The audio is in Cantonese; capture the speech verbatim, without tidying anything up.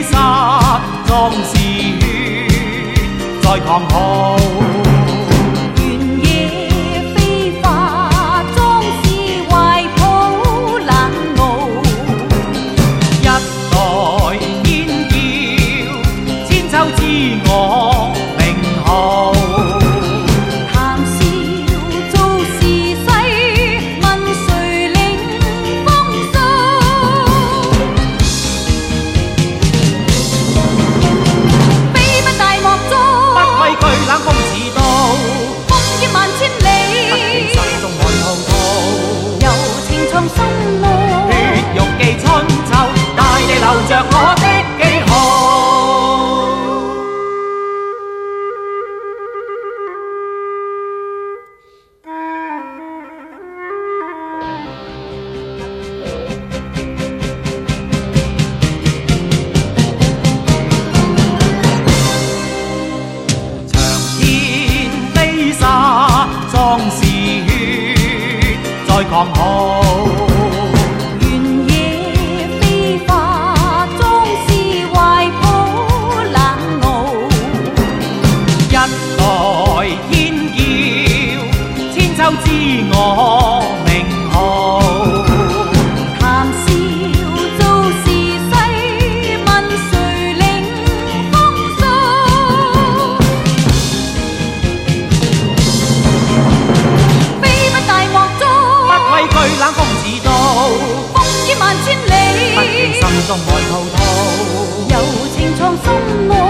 飞沙，壮士血在狂豪。 原野飞花，壮士怀抱冷傲。 一代燕叫，千秋知我名号。 谈笑做时势，问谁领风骚？飞不大漠中， 不畏惧冷风似刀， 风叶万千里， 心中爱滔滔。 柔情藏心路， 血肉记春秋，大地流着我的记号。长天飞沙，壮士血在狂豪。 原野飞花，壮士怀抱冷傲。 一代燕叫，千秋知我名号。 谈笑做时势，问谁领风骚？飞不大漠中， 不畏惧冷風似刀， 風煙萬千不驚里， 心中愛滔滔。 柔情藏心內。